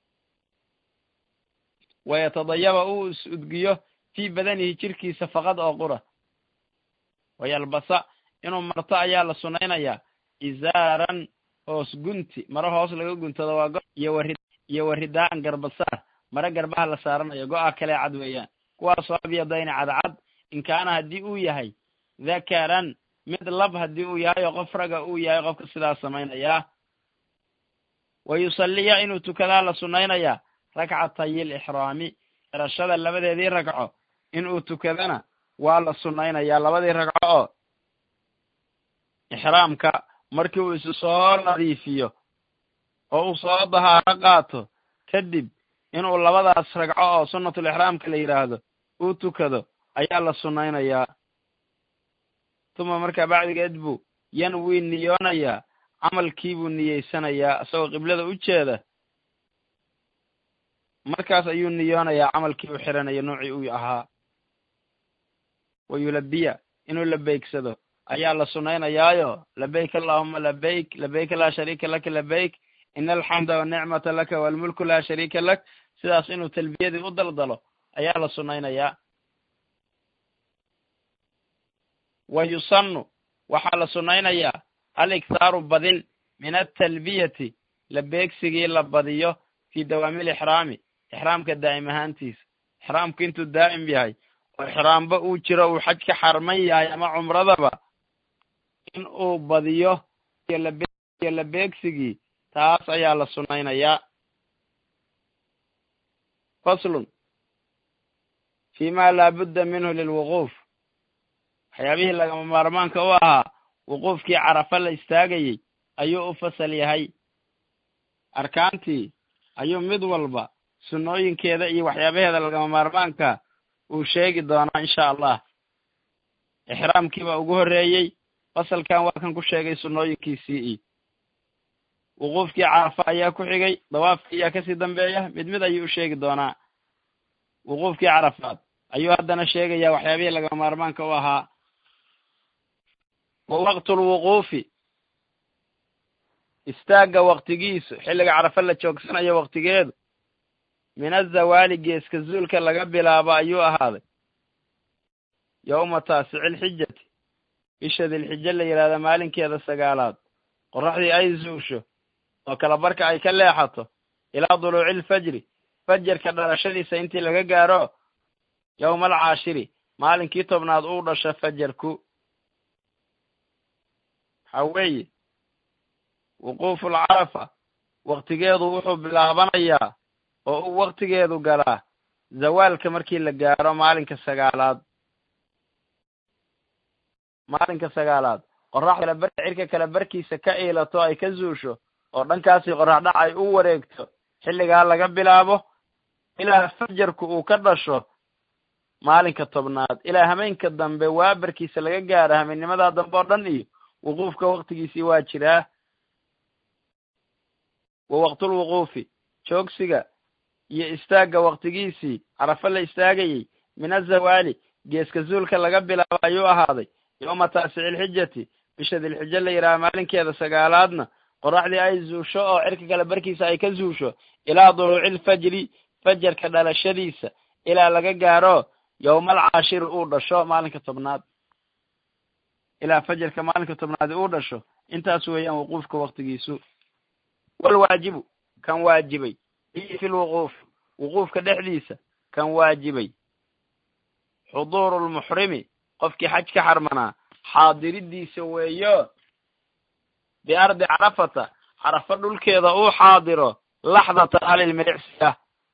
wayatadayaba uu is-udgiyo fii badanihi jirkiisa faqad oo qura wayalbasa inuu marto ayaa la sunnaynayaa izaaran hoos gunti maro hoos laga guntado waa iyo waridaa'an garbasaar mare garbaha la saaranayo go'a kale cad weeyaan kuwaasoo abyadayni cadcad in kaana haddii uu yahay dakaran mid lab haddii uu yahay oo qof raga uu yahay qofka sidaas samaynayaa wa yusalliya inuu tukadaa la sunnaynayaa rakcatay ilixraami xirashada labadeedii ragco inuu tukadana waa la sunnaynayaa labadii ragco oo ixraamka markii uu isu soo nadiifiyo oo uu soo dahaaro qaato kadib inuu labadaas ragco oo sunnatulixraamka la yidhaahdo uu tukado ayaa la sunnaynayaa tuma markaa bacdigeed buu yanwii niyoonayaa camalkiibuu niyeysanayaa isagoo qiblada u jeeda markaas ayuu niyoonayaa camalkii uu xiranayo noocii uu ahaa wayulabiya inuu labeygsado ayaa la sunnaynayaayo labayk allahuma labayk labayka laa shariika laka labayk ina alxamda wanicmata laka walmulku laa shariika lak sidaas inuu talbiyadii u daldalo ayaa la sunnaynayaa. wa yusannu waxaa la sunnaynayaa aliktaaru badin min atalbiyati labeegsigii la badiyo fii dawaami lixraami ixraamka daa'im ahaantiisa. ixraamku intuu daa'im yahay oo ixraamba uu jiro uu xaj ka xarman yahay ama cumradaba in uu badiyo iyo labeegsigii taas ayaa la sunnaynayaa. faslun fi ma laa budda minhu lilwuquuf waxyaabihii lagama maarmaanka u ahaa wuquufkii carafa la istaagayey ayuu u fasal yahay. arkaantii ayuu mid walba sunnooyinkeeda iyo waxyaabaheeda lagama maarmaanka uu sheegi doonaa insha allah. ixraamkiibaa ugu horreeyey, fasalkan waa kan ku sheegay sunnooyinkiisii. wuquufkii carafa ayaa ku xigay, dawaafkii ayaa kasii dambeeya, mid mid ayuu u sheegi doonaa. wuquufkii carafaad ayuu haddana sheegayaa waxyaabihii lagama maarmaanka u ahaa. wa waqtu lwuquufi istaagga waqtigiisu xilliga carafa la joogsanayo waqtigeedu min azawaali geeska zuulka laga bilaabo ayuu ahaaday yowma taasici lxijati bisha dilxija la yidhahda maalinkeeda sagaalaad qoraxdii ay zuusho oo kala barka ay ka leexato ilaa duluuci lfajri fajarka dhalashadiisa intii laga gaaro yowma alcaashiri maalinkii tobnaad uu dhasho fajarku. waxaa weeye wuquufu lcarafa waqtigeedu wuxuu bilaabanayaa oo uu waqtigeedu galaa zawaalka markii la gaaro maalinka sagaalaad. maalinka sagaalaad qoraxda cirka kala barkiisa ka iilato ay ka zuusho oo dhankaasi qorax dhac ay u wareegto xilligaa laga bilaabo ilaa fajarku uu ka dhasho maalinka tobnaad ilaa hameenka dambe waabarkiisa laga gaaro hameenimadaa dambe oo dhan iyo wuquufka waqtigiisii waa jiraa. wa waqtulwuquufi joogsiga iyo istaagga waqtigiisii carafa la istaagayey min azawaali geeska zuulka laga bilaabo ayuu ahaaday yowma taasici lxijati bisha dilxija la yidhaha maalinkeeda sagaalaadna qoraxdii ay zuusho oo cirka kale barkiisa ay ka zuusho ilaa duluuci lfajri fajarka dhalashadiisa ilaa laga gaaro yowma alcaashiri uu dhasho maalinka tobnaad. ilaa fajarka maalinka tobnaadi uu dhasho intaas weeyaan wuquufka waqtigiisu. walwaajibu kan waajibay fi lwuquuf wuquufka dhexdiisa kan waajibay xuduuru lmuxrimi qofkii xaj ka xarmanaa xaadiridiisa weeyo biardi carafata carafa dhulkeeda uu xaadiro laxdatan halilmiricsiya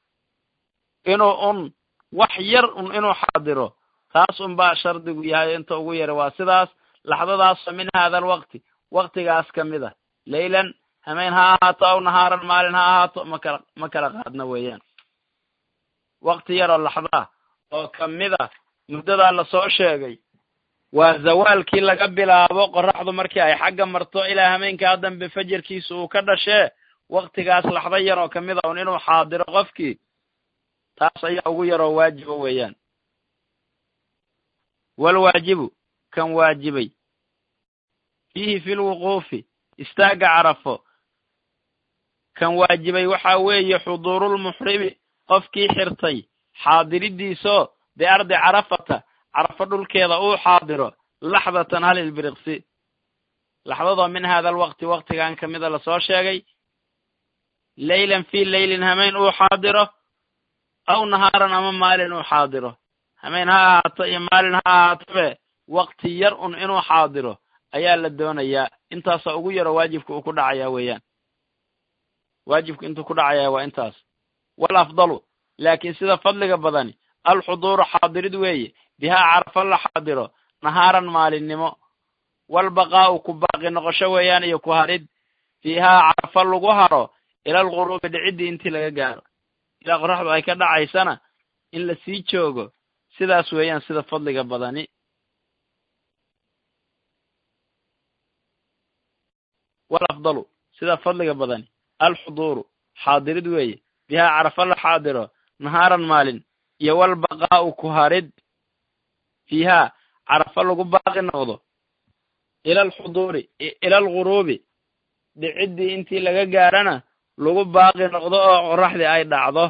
inuu wax yar inuu xaadiro taas unbaa shardigu yahay. inta ugu yara waa sidaas laxdadaasoo min hada alwaqti waqtigaas ka mid a leylan hameen ha ahaato aw nahaaran maalin ha ahaato ma kala qaadna weeyaan. waqti yaroo laxdaa oo kamid a muddadaa lasoo sheegay waa zawaalkii laga bilaabo qoraxdu markii ay xagga marto ilaa hameenkaa dambe fajarkiisa uu ka dhashee waqtigaas laxda yar oo kamid a un inuu xaadiro qofkii taas ayaa ugu yaroo waajiba weeyaan. walwaajibu kan waajibay fiihi fi lwuquufi istaagga carafo kan waajibay waxaa weeye xuduurulmuxrimi qofkii xirtay xaadiridiisoo biardi carafata carafa dhulkeeda uu xaadiro laxdatan halilbiriqsi laxdadoo min hada alwaqti waqtigan kamida lasoo sheegay leylan fii leylin hameen uu xaadiro aw nahaaran ama maalin uu xaadiro. hameen ha ahaato iyo maalin ha ahaatobe waqti yar un inuu xaadiro ayaa la doonayaa. intaasa ugu yaro waajibka uu ku dhacayaa weeyaan. waajibku intuu ku dhacayaa waa intaas. walafdalu laakiin sida fadliga badani alxuduuru xaadirid weeye bihaa carafa la xaadiro nahaaran maalinnimo walbaqaa'u ku baaqi noqosho weeyaan iyo ku harid fiihaa carafa lagu haro ila alghuruubi dhiciddii intii laga gaaro ilaa qoraxdu ay ka dhacaysana in la sii joogo sidaas weeyaan sida fadliga badani. walafdalu sida fadliga badani alxuduuru xaadirid weeye bihaa carafa la xaadiro nahaaran maalin iyo walbaqaa'u ku harid fiihaa carafa lagu baaqi noqdo ila alxuduuri ila alghuruubi dhiciddii intii laga gaarana lagu baaqi noqdo oo qorraxdii ay dhacdo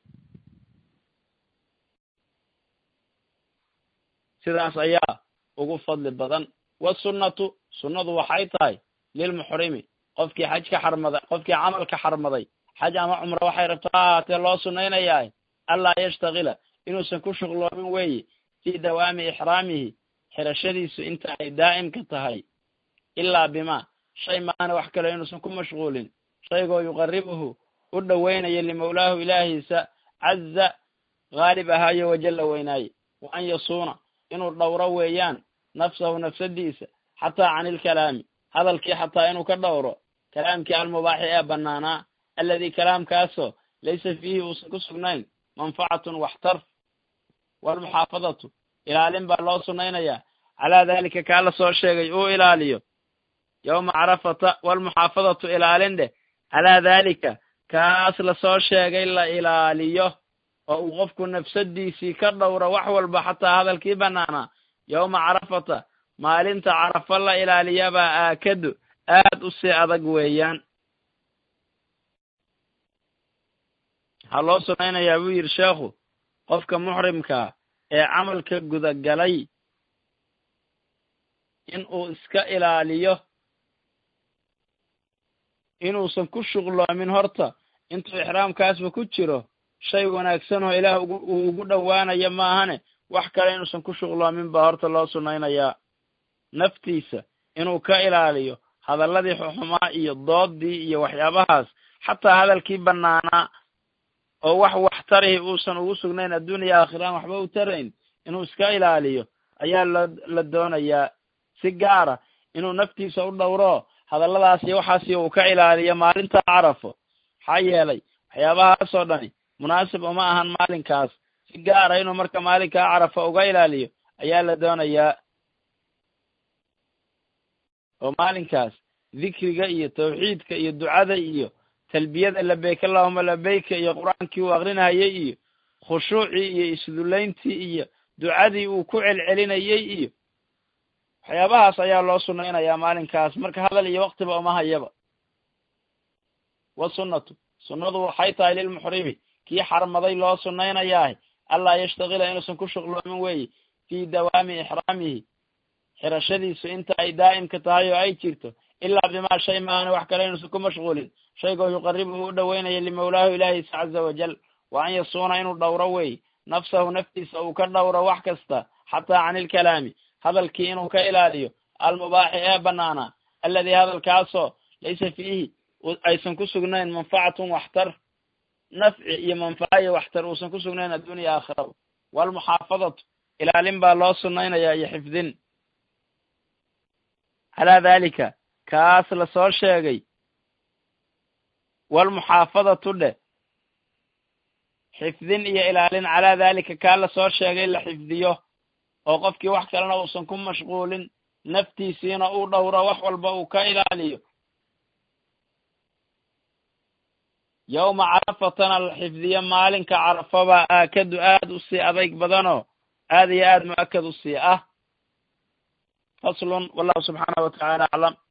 sidaas ayaa ugu fadli badan wasunnatu sunnadu waxay tahay lilmuxrimi qofkii xajka xarmaday qofkii camalka xarmaday xaj ama cumro waxay rabtaa ha ahaatee loo sunnaynayaa allaa yashtagila inuusan ku shuqloomin weeye fii dawaami ixraamihi xirashadiisu inta ay daa'imka tahay ilaa bimaa shay maana wax kale inuusan ku mashquulin shaygoo yuqaribuhu u dhoweynaya limawlaahu ilaahiisa caza haalib ahaayo wajalla weynaaye wa an yasuuna inuu dhowro weeyaan nafsahu nafsadiisa xataa cani ilkalaami hadalkii xataa inuu ka dhowro kalaamkii almubaaxi ee bannaanaa alladii kalaamkaasoo laysa fiihi uusan ku sugnayn manfacatun waxtar waalmuxaafadatu ilaalin baa loo sunnaynayaa calaa daalika kaa la soo sheegay uu ilaaliyo yowma carafata waalmuxaafadatu ilaalin dheh calaa daalika kaas la soo sheegay la ilaaliyo oo uu qofku nafsadiisii ka dhowro wax walba xataa hadalkii bannaanaa yowma carafata maalinta carafa la ilaaliyabaa aakadu aad u sii adag weeyaan waxaa loo sunnaynayaa buu yidhi sheekhu qofka muxrimkaa ee camalka gudagalay in uu iska ilaaliyo inuusan ku shuqloomin horta intuu ixraamkaasba ku jiro shay wanaagsan oo ilaah uu ugu dhowaanayo maahane wax kale inuusan ku shuqloomin baa horta loo sunnaynayaa naftiisa inuu ka ilaaliyo hadalladii xuxumaa iyo doodii iyo waxyaabahaas xataa hadalkii bannaanaa oo wax waxtarihi uusan ugu sugnayn adduuniya aakhiraan waxba u tarayn inuu iska ilaaliyo ayaa la doonayaa si gaara inuu naftiisa u dhowro hadalladaas iyo waxaasi uu ka ilaaliyo maalinta carafo maxaa yeelay waxyaabahaasoo dhani munaasib uma ahan maalinkaas si gaara inuu marka maalinkaa carafa uga ilaaliyo ayaa la doonayaa oo maalinkaas dikriga iyo tawxiidka iyo ducada iyo talbiyada labeyk allahuma labeyka iyo qur-aankii uu akrinayay iyo khushuucii iyo isdullayntii iyo ducadii uu ku celcelinayay iyo waxyaabahaas ayaa loo sunnaynayaa maalinkaas marka hadal iyo waktiba uma hayaba wasunnatu sunnadu waxay tahay lilmuxrimi kii xarmaday loo sunnaynayaah allaa yashtagila inuusan ku shuqloomin weeye fii dawaami ixraamihi xirashadiisu inta ay daa'imka tahay oo ay jirto ilaa bimaa shay maana wax kale inuusan ku mashquulin shaygoo yuqaribuhu u dhoweynaya limawlaahu ilaahiisa caza wajal wa an yasuuna inuu dhowro weeye nafsahu naftiisa uu ka dhowro wax kasta xataa cani ilkalaami hadalkii inuu ka ilaaliyo almubaaxi ee bannaanaa alladii hadalkaasoo laysa fiihi aysan ku sugnayn manfacatun waxtar nafci iyo manfaca iyo waxtar uusan ku sugnayn adduuniya aakhiraba waalmuxaafadatu ilaalin baa loo sunnaynayaa iyo xifdin calaa daalika kaas la soo sheegay waalmuxaafadatu dheh xifdin iyo ilaalin calaa daalika kaa la soo sheegay la xifdiyo oo qofkii wax kalena uusan ku mashquulin naftiisiina uu dhowro wax walba uu ka ilaaliyo yowma carafatana la xifdiyo maalinka carafabaa aakadu aad u sii adayg badanoo aad iyo aad mu'akad u sii ah faslun wallahu subxaanahu watacaala aclam